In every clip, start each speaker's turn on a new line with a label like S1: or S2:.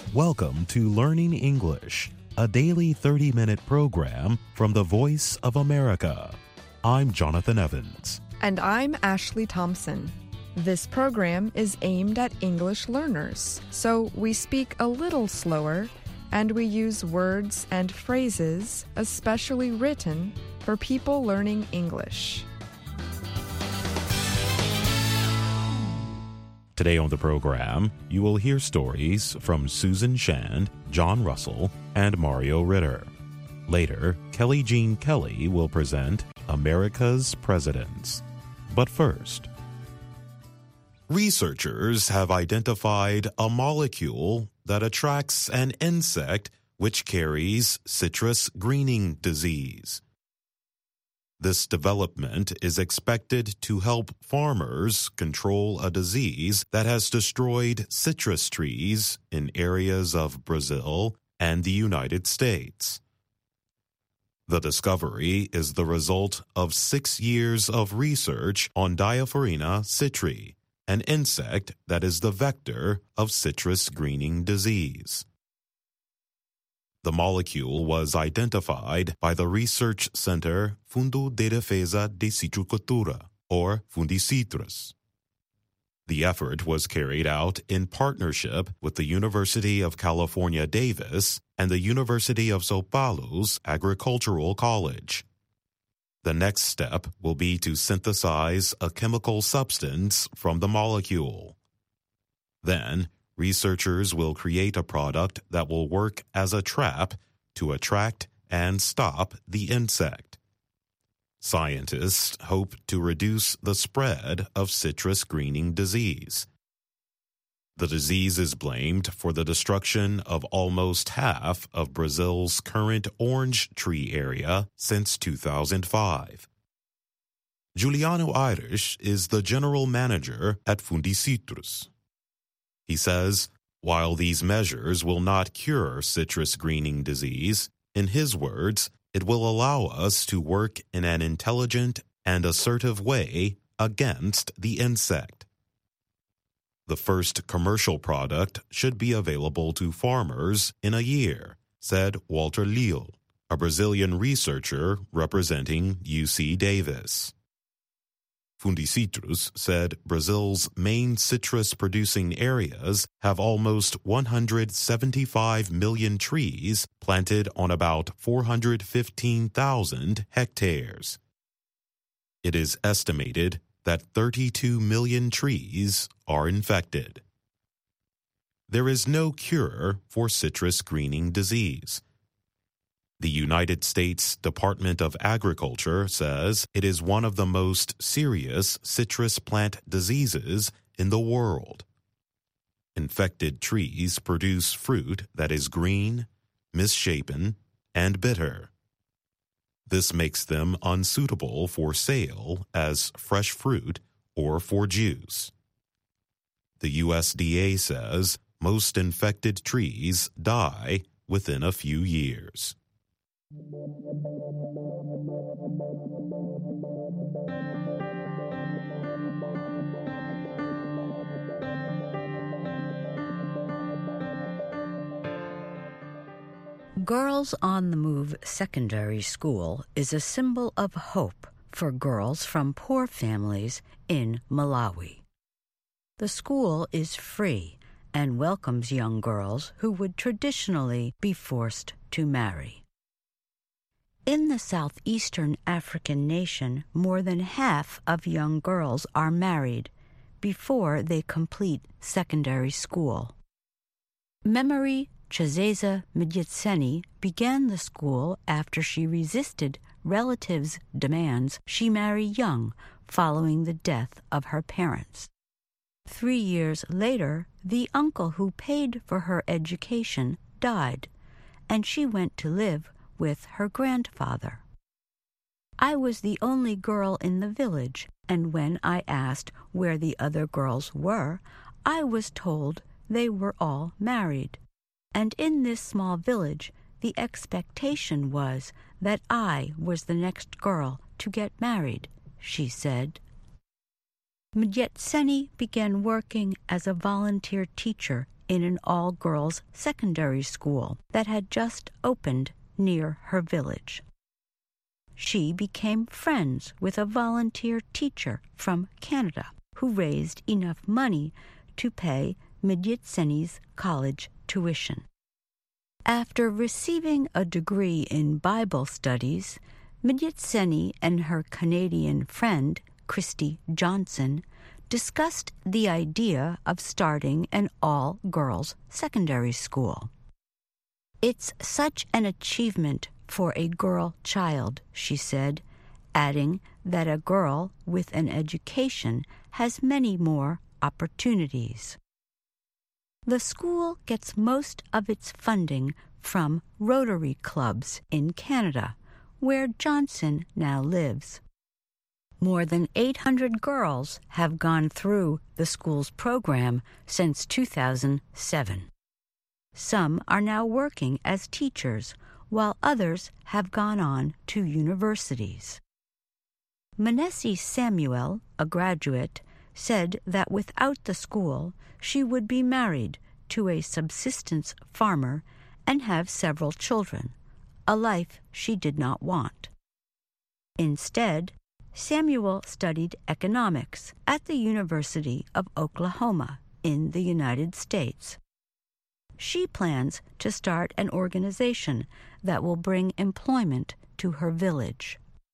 S1: Welcome to Learning English, a daily 30-minute program from the Voice of America. I'm Jonathan Evans.
S2: And I'm Ashley Thompson. This program is aimed at English learners, so we speak a little slower and we use words and phrases especially written for people learning English.
S1: Today on the program, you will hear stories from Susan Shand, John Russell, and Mario Ritter. Later, Kelly Jean Kelly will present America's Presidents. But first, researchers have identified a molecule that attracts an insect which carries citrus greening disease. This development is expected to help farmers control a disease that has destroyed citrus trees in areas of Brazil and the United States. The discovery is the result of 6 years of research on Diaphorina citri, an insect that is the vector of citrus greening disease. The molecule was identified by the research center Fundo de Defesa de Citricultura, or Fundicitrus. The effort was carried out in partnership with the University of California, Davis and the University of São Paulo's Agricultural College. The next step will be to synthesize a chemical substance from the molecule. Then, researchers will create a product that will work as a trap to attract and stop the insect. Scientists hope to reduce the spread of citrus greening disease. The disease is blamed for the destruction of almost half of Brazil's current orange tree area since 2005. Juliano Aires is the general manager at Fundicitrus. He says, while these measures will not cure citrus greening disease, in his words, it will allow us to work in an intelligent and assertive way against the insect. The first commercial product should be available to farmers in a year, said Walter Leal, a Brazilian researcher representing UC Davis. Fundicitrus said Brazil's main citrus-producing areas have almost 175 million trees planted on about 415,000 hectares. It is estimated that 32 million trees are infected. There is no cure for citrus greening disease. The United States Department of Agriculture says it is one of the most serious citrus plant diseases in the world. Infected trees produce fruit that is green, misshapen, and bitter. This makes them unsuitable for sale as fresh fruit or for juice. The USDA says most infected trees die within a few years.
S3: Girls on the Move Secondary School is a symbol of hope for girls from poor families in Malawi. The school is free and welcomes young girls who would traditionally be forced to marry. In the southeastern African nation, more than half of young girls are married before they complete secondary school. Memory Chazeza Mdyetseni began the school after she resisted relatives' demands she marry young following the death of her parents. 3 years later, the uncle who paid for her education died, and she went to live with her grandfather. I was the only girl in the village, and when I asked where the other girls were, I was told they were all married. And in this small village, the expectation was that I was the next girl to get married, she said. Mdyetseni began working as a volunteer teacher in an all-girls secondary school that had just opened near her village. She became friends with a volunteer teacher from Canada who raised enough money to pay Midyitseni's college tuition. After receiving a degree in Bible studies, Midyitseni and her Canadian friend, Christy Johnson, discussed the idea of starting an all-girls secondary school. "It's such an achievement for a girl child," she said, adding that a girl with an education has many more opportunities. The school gets most of its funding from Rotary clubs in Canada, where Johnson now lives. More than 800 girls have gone through the school's program since 2007. Some are now working as teachers, while others have gone on to universities. Manessi Samuel, a graduate, said that without the school, she would be married to a subsistence farmer and have several children, a life she did not want. Instead, Samuel studied economics at the University of Oklahoma in the United States. She plans to start an organization that will bring employment to her village.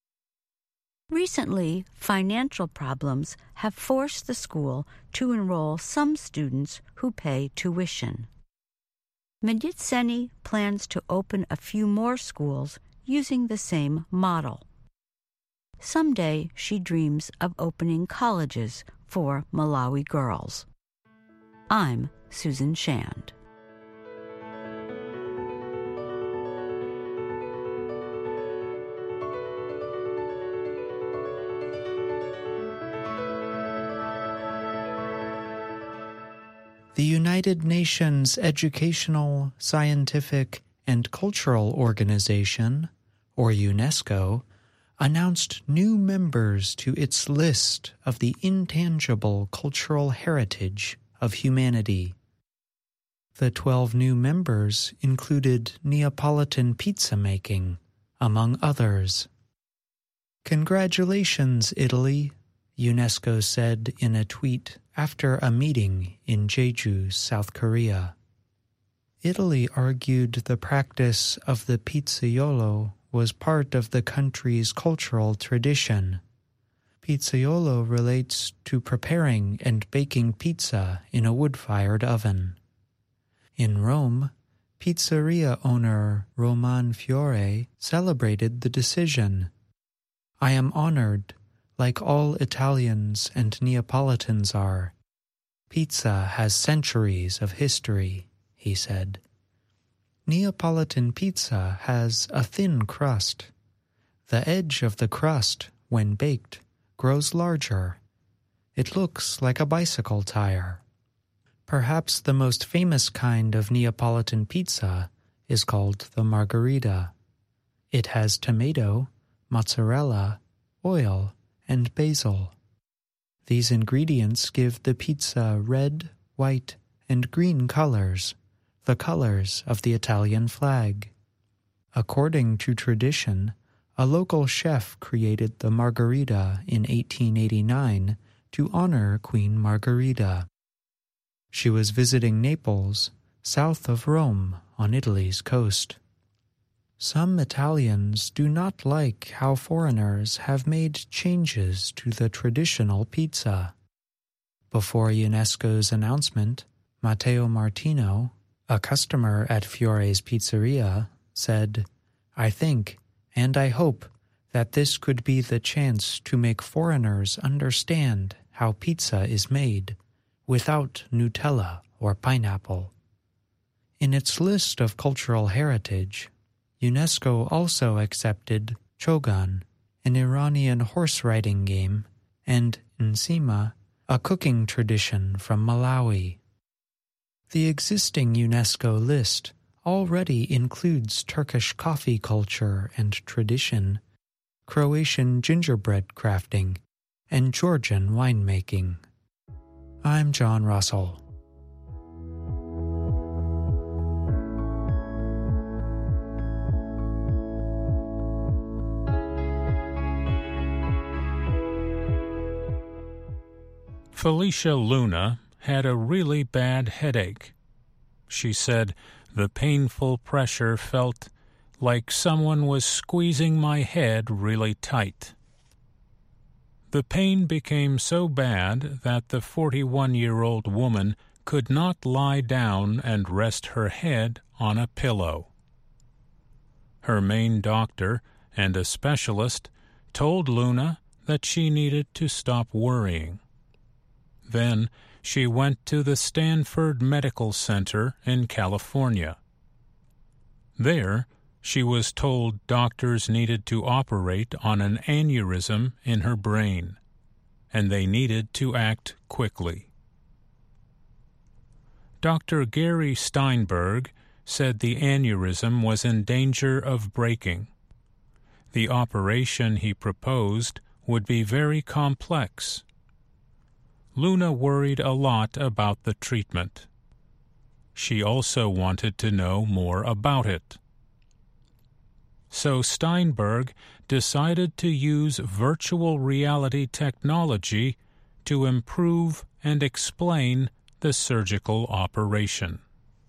S3: Recently, financial problems have forced the school to enroll some students who pay tuition. Midyitseni plans to open a few more schools using the same model. Someday she dreams of opening colleges for Malawi girls. I'm Susan Shand.
S4: The United Nations Educational, Scientific, and Cultural Organization, or UNESCO, announced new members to its list of the intangible cultural heritage of humanity. The 12 new members included Neapolitan pizza making, among others. "Congratulations, Italy," UNESCO said in a tweet after a meeting in Jeju, South Korea. Italy argued the practice of the pizzaiolo was part of the country's cultural tradition. Pizzaiolo relates to preparing and baking pizza in a wood-fired oven. In Rome, pizzeria owner Roman Fiore celebrated the decision. "I am honored, like all Italians and Neapolitans are. Pizza has centuries of history," he said. Neapolitan pizza has a thin crust. The edge of the crust, when baked, grows larger. It looks like a bicycle tire. Perhaps the most famous kind of Neapolitan pizza is called the margherita. It has tomato, mozzarella, oil, and basil. These ingredients give the pizza red, white, and green colors, the colors of the Italian flag. According to tradition, a local chef created the margherita in 1889 to honor Queen Margherita. She was visiting Naples, south of Rome, on Italy's coast. Some Italians do not like how foreigners have made changes to the traditional pizza. Before UNESCO's announcement, Matteo Martino, a customer at Fiore's Pizzeria, said, "I think, and I hope, that this could be the chance to make foreigners understand how pizza is made, without Nutella or pineapple." In its list of cultural heritage, UNESCO also accepted Chogan, an Iranian horse-riding game, and Nsima, a cooking tradition from Malawi. The existing UNESCO list already includes Turkish coffee culture and tradition, Croatian gingerbread crafting, and Georgian winemaking. I'm John Russell.
S5: Felicia Luna had a really bad headache. She said the painful pressure felt like someone was squeezing my head really tight. The pain became so bad that the 41-year-old woman could not lie down and rest her head on a pillow. Her main doctor and a specialist told Luna that she needed to stop worrying. Then she went to the Stanford Medical Center in California. There, she was told doctors needed to operate on an aneurysm in her brain, and they needed to act quickly. Dr. Gary Steinberg said the aneurysm was in danger of breaking. The operation he proposed would be very complex. Luna worried a lot about the treatment. She also wanted to know more about it. So Steinberg decided to use virtual reality technology to improve and explain the surgical operation.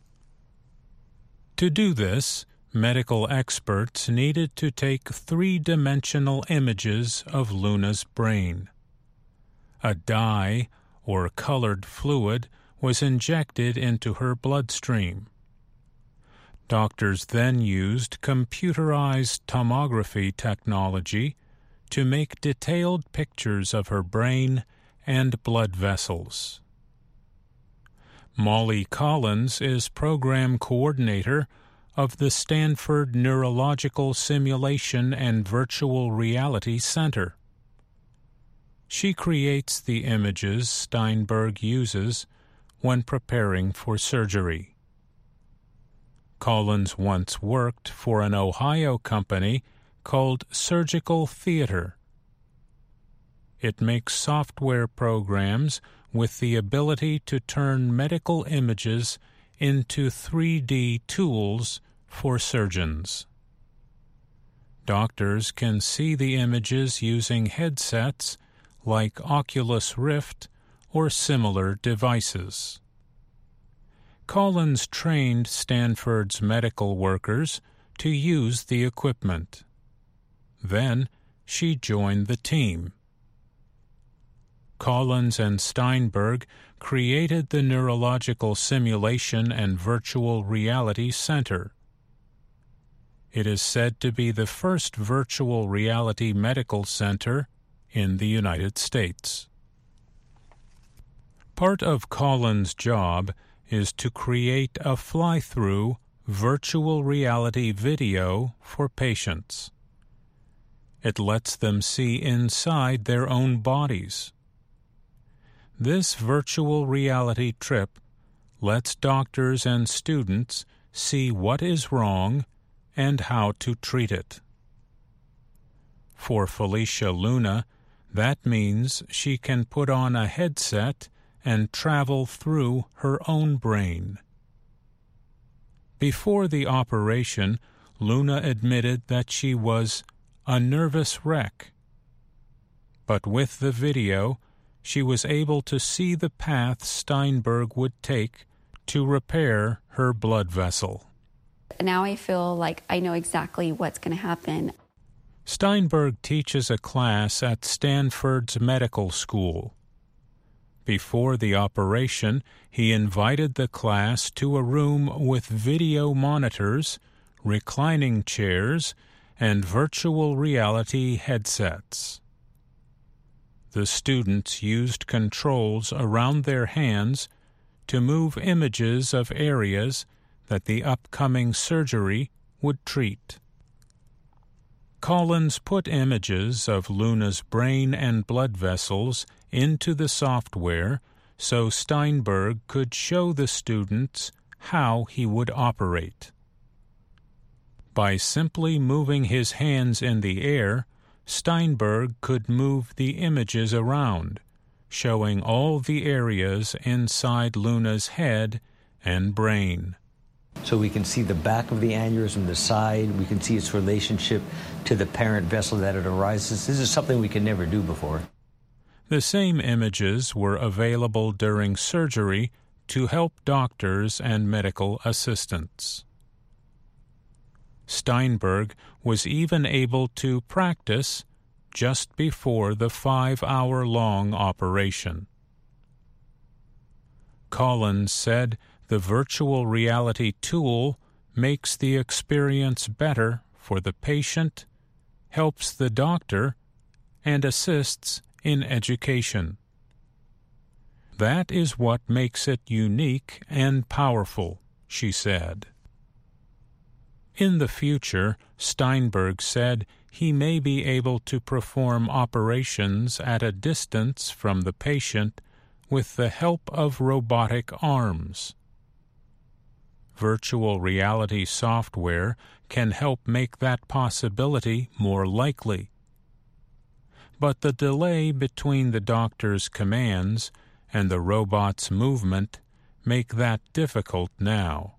S5: To do this, medical experts needed to take three-dimensional images of Luna's brain. A dye, or colored fluid, was injected into her bloodstream. Doctors then used computerized tomography technology to make detailed pictures of her brain and blood vessels. Molly Collins is program coordinator of the Stanford Neurological Simulation and Virtual Reality Center. She creates the images Steinberg uses when preparing for surgery. Collins once worked for an Ohio company called Surgical Theater. It makes software programs with the ability to turn medical images into 3D tools for surgeons. Doctors can see the images using headsets like Oculus Rift or similar devices. Collins trained Stanford's medical workers to use the equipment. Then she joined the team. Collins and Steinberg created the Neurological Simulation and Virtual Reality Center. It is said to be the first virtual reality medical center in the United States. Part of Collins' job is to create a fly-through virtual reality video for patients. It lets them see inside their own bodies. This virtual reality trip lets doctors and students see what is wrong and how to treat it. For Felicia Luna, that means she can put on a headset and travel through her own brain. Before the operation, Luna admitted that she was a nervous wreck. But with the video, she was able to see the path Steinberg would take to repair her blood vessel.
S6: Now I feel like I know exactly what's going to happen.
S5: Steinberg teaches a class at Stanford's medical school. Before the operation, he invited the class to a room with video monitors, reclining chairs, and virtual reality headsets. The students used controls around their hands to move images of areas that the upcoming surgery would treat. Collins put images of Luna's brain and blood vessels into the software so Steinberg could show the students how he would operate. By simply moving his hands in the air, Steinberg could move the images around, showing all the areas inside Luna's head and brain.
S7: So we can see the back of the aneurysm, the side. We can see its relationship to the parent vessel that it arises. This is something we could never do before.
S5: The same images were available during surgery to help doctors and medical assistants. Steinberg was even able to practice just before the 5-hour-long operation. Collins said the virtual reality tool makes the experience better for the patient, helps the doctor, and assists in education. That is what makes it unique and powerful, she said. In the future, Steinberg said he may be able to perform operations at a distance from the patient with the help of robotic arms. Virtual reality software can help make that possibility more likely. But the delay between the doctor's commands and the robot's movement make that difficult now.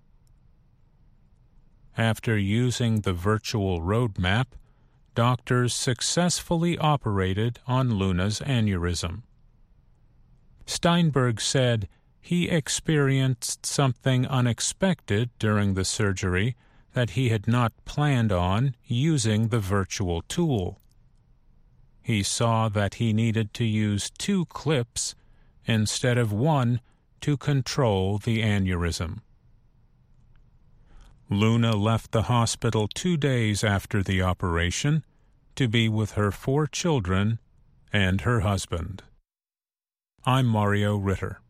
S5: After using the virtual roadmap, doctors successfully operated on Luna's aneurysm. Steinberg said he experienced something unexpected during the surgery that he had not planned on using the virtual tool. He saw that he needed to use 2 clips instead of 1 to control the aneurysm. Luna left the hospital 2 days after the operation to be with her 4 children and her husband. I'm Mario Ritter.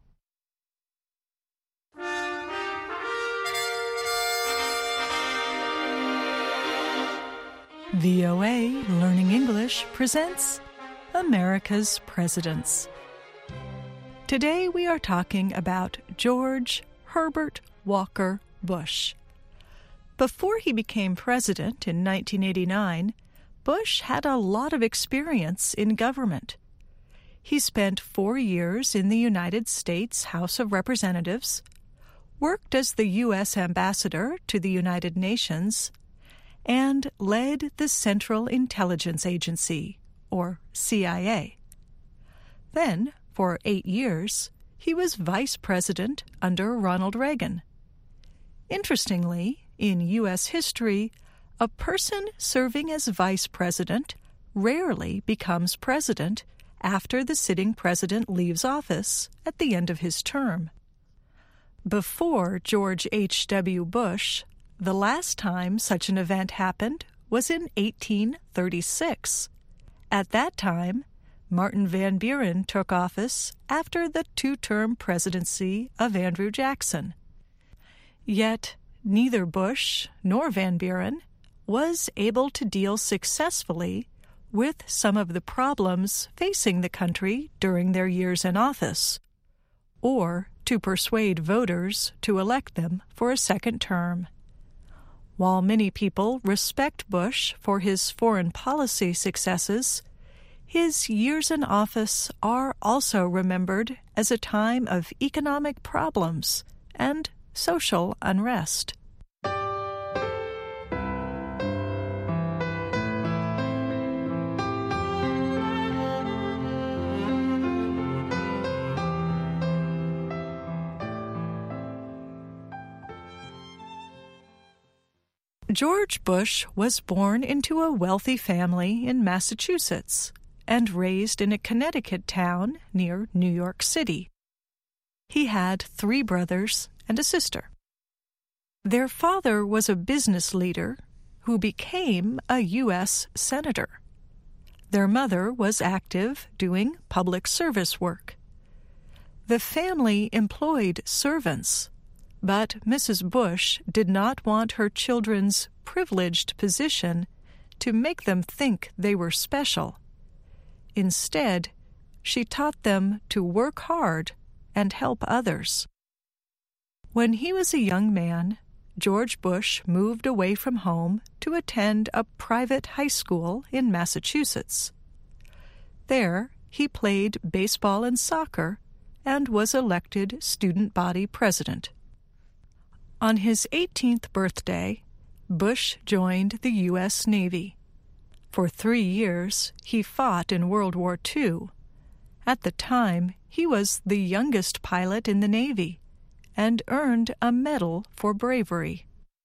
S8: VOA Learning English presents America's Presidents. Today we are talking about George Herbert Walker Bush. Before he became president in 1989, Bush had a lot of experience in government. He spent 4 years in the United States House of Representatives, worked as the U.S. ambassador to the United Nations, and led the Central Intelligence Agency, or CIA. Then, for 8 years, he was vice president under Ronald Reagan. Interestingly, in U.S. history, a person serving as vice president rarely becomes president after the sitting president leaves office at the end of his term. Before George H.W. Bush, the last time such an event happened was in 1836. At that time, Martin Van Buren took office after the 2-term presidency of Andrew Jackson. Yet, neither Bush nor Van Buren was able to deal successfully with some of the problems facing the country during their years in office, or to persuade voters to elect them for a second term. While many people respect Bush for his foreign policy successes, his years in office are also remembered as a time of economic problems and social unrest. George Bush was born into a wealthy family in Massachusetts and raised in a Connecticut town near New York City. He had 3 brothers and a sister. Their father was a business leader who became a U.S. senator. Their mother was active doing public service work. The family employed servants, but Mrs. Bush did not want her children's privileged position to make them think they were special. Instead, she taught them to work hard and help others. When he was a young man, George Bush moved away from home to attend a private high school in Massachusetts. There, he played baseball and soccer and was elected student body president. On his 18th birthday, Bush joined the U.S. Navy. For 3 years, he fought in World War II, At the time, he was the youngest pilot in the Navy and earned a medal for bravery.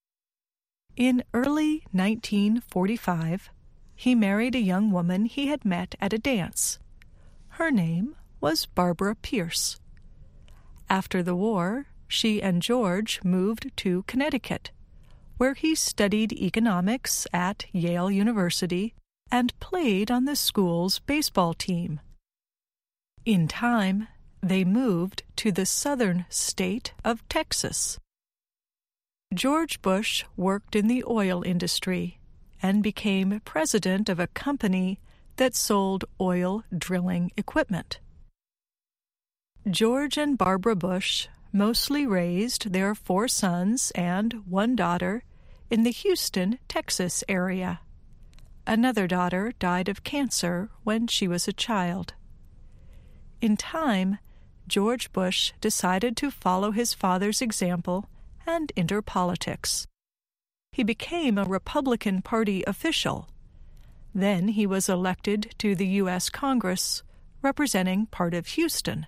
S8: In early 1945, he married a young woman he had met at a dance. Her name was Barbara Pierce. After the war, she and George moved to Connecticut, where he studied economics at Yale University and played on the school's baseball team. In time, they moved to the southern state of Texas. George Bush worked in the oil industry and became president of a company that sold oil drilling equipment. George and Barbara Bush mostly raised their 4 sons and 1 daughter in the Houston, Texas area. Another daughter died of cancer when she was a child. In time, George Bush decided to follow his father's example and enter politics. He became a Republican Party official. Then he was elected to the U.S. Congress, representing part of Houston.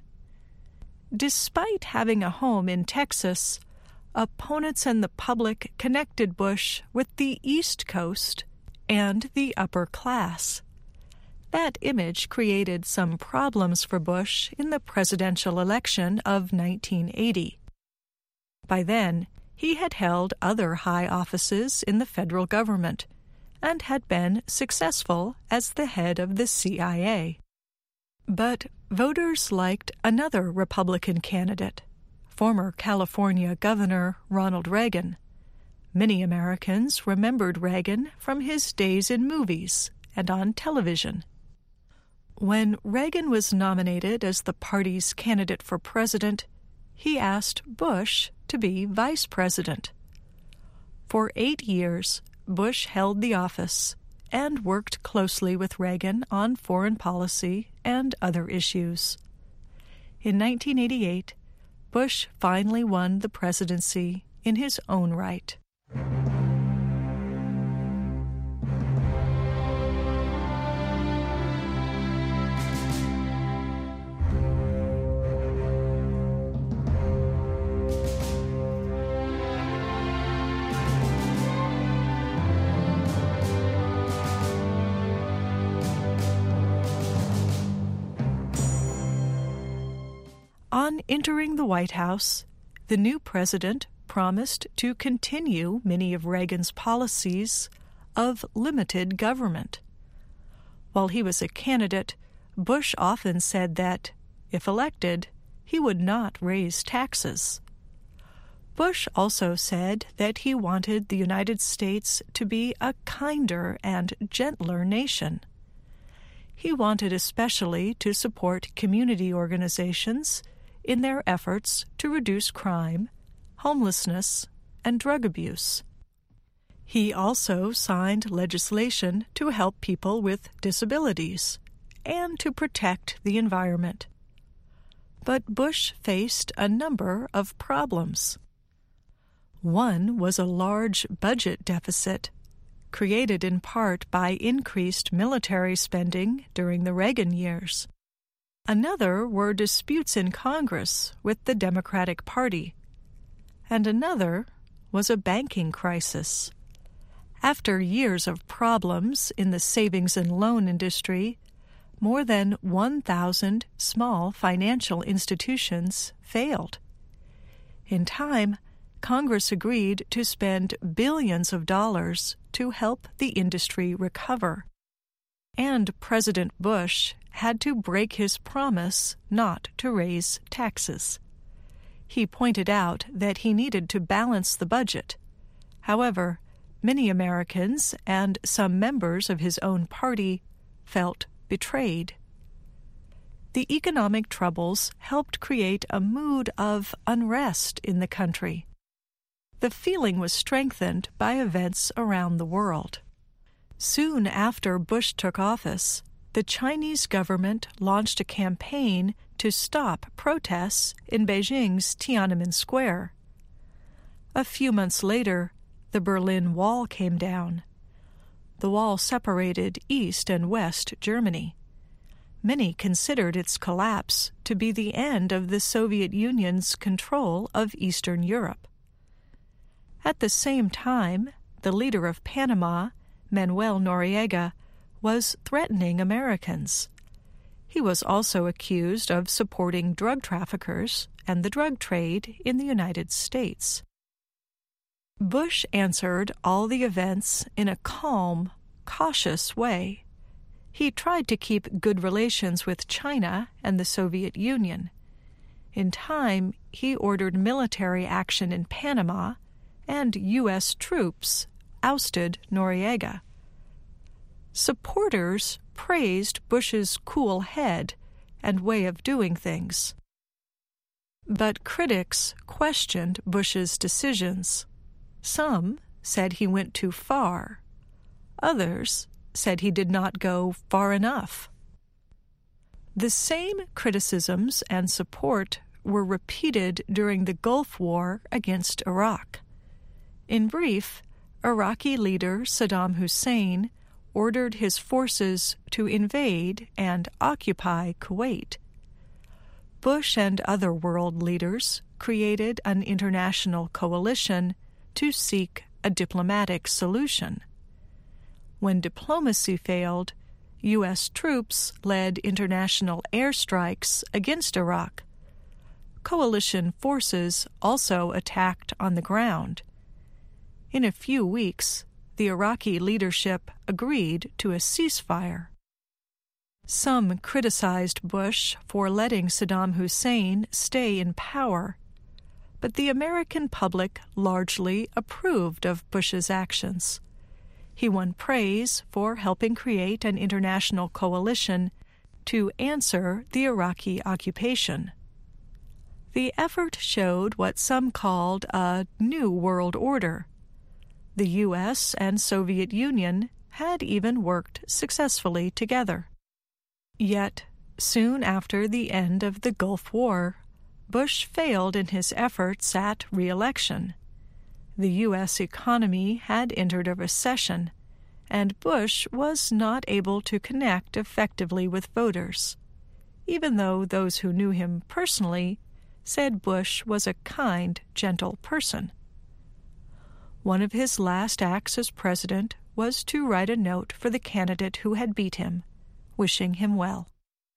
S8: Despite having a home in Texas, opponents and the public connected Bush with the East Coast and the upper class. That image created some problems for Bush in the presidential election of 1980. By then, he had held other high offices in the federal government and had been successful as the head of the CIA. But voters liked another Republican candidate, former California Governor Ronald Reagan. Many Americans remembered Reagan from his days in movies and on television. When Reagan was nominated as the party's candidate for president, he asked Bush to be vice president. For 8 years, Bush held the office and worked closely with Reagan on foreign policy and other issues. In 1988, Bush finally won the presidency in his own right. On entering the White House, the new president promised to continue many of Reagan's policies of limited government. While he was a candidate, Bush often said that, if elected, he would not raise taxes. Bush also said that he wanted the United States to be a kinder and gentler nation. He wanted especially to support community organizations in their efforts to reduce crime, homelessness, and drug abuse. He also signed legislation to help people with disabilities and to protect the environment. But Bush faced a number of problems. One was a large budget deficit, created in part by increased military spending during the Reagan years. Another were disputes in Congress with the Democratic Party. And another was a banking crisis. After years of problems in the savings and loan industry, more than 1,000 small financial institutions failed. In time, Congress agreed to spend billions of dollars to help the industry recover. And President Bush had to break his promise not to raise taxes. He pointed out that he needed to balance the budget. However, many Americans and some members of his own party felt betrayed. The economic troubles helped create a mood of unrest in the country. The feeling was strengthened by events around the world. Soon after Bush took office, the Chinese government launched a campaign to stop protests in Beijing's Tiananmen Square. A few months later, the Berlin Wall came down. The wall separated East and West Germany. many considered its collapse to be the end of the Soviet Union's control of Eastern Europe. At the same time, the leader of Panama, Manuel Noriega, was threatening Americans. He was also accused of supporting drug traffickers and the drug trade in the United States. Bush answered all the events in a calm, cautious way. He tried to keep good relations with China and the Soviet Union. In time, he ordered military action in Panama, and U.S. troops ousted Noriega. Supporters praised Bush's cool head and way of doing things. But critics questioned Bush's decisions. Some said he went too far. Others said he did not go far enough. The same criticisms and support were repeated during the Gulf War against Iraq. In brief, Iraqi leader Saddam Hussein ordered his forces to invade and occupy Kuwait. Bush and other world leaders created an international coalition to seek a diplomatic solution. When diplomacy failed, U.S. troops led international airstrikes against Iraq. Coalition forces also attacked on the ground. In a few weeks, the Iraqi leadership agreed to a ceasefire. Some criticized Bush for letting Saddam Hussein stay in power, but the American public largely approved of Bush's actions. He won praise for helping create an international coalition to answer the Iraqi occupation. The effort showed what some called a new world order. The U.S. and Soviet Union had even worked successfully together. Yet, soon after the end of the Gulf War, Bush failed in his efforts at re-election. The U.S. economy had entered a recession, and Bush was not able to connect effectively with voters, even though those who knew him personally said Bush was a kind, gentle person. One of his last acts as president was to write a note for the candidate who had beat him, wishing him well.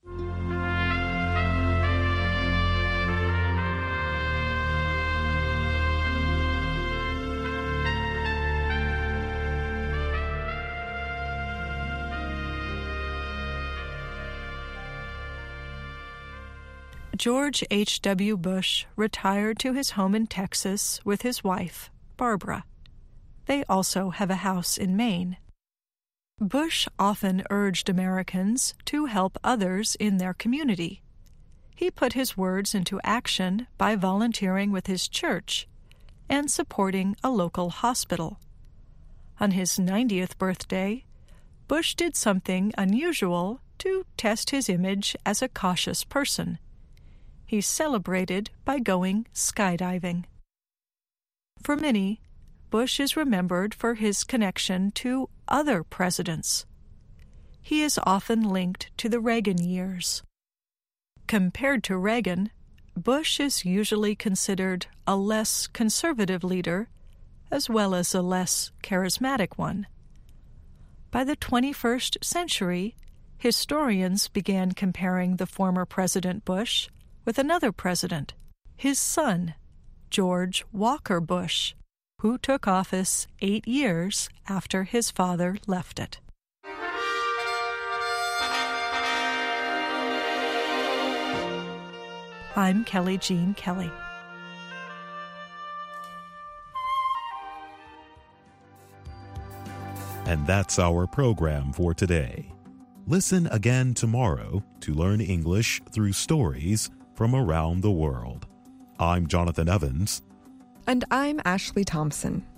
S8: George H.W. Bush retired to his home in Texas with his wife, Barbara. They also have a house in Maine. Bush often urged Americans to help others in their community. He put his words into action by volunteering with his church and supporting a local hospital. On his 90th birthday, Bush did something unusual to test his image as a cautious person. He celebrated by going skydiving. For many, Bush is remembered for his connection to other presidents. He is often linked to the Reagan years. Compared to Reagan, Bush is usually considered a less conservative leader, as well as a less charismatic one. By the 21st century, historians began comparing the former President Bush with another president, his son, George Walker Bush, who took office 8 years after his father left it. I'm Kelly Jean Kelly.
S1: And that's our program for today. Listen again tomorrow to learn English through stories from around the world. I'm Jonathan Evans.
S2: And I'm Ashley Thompson.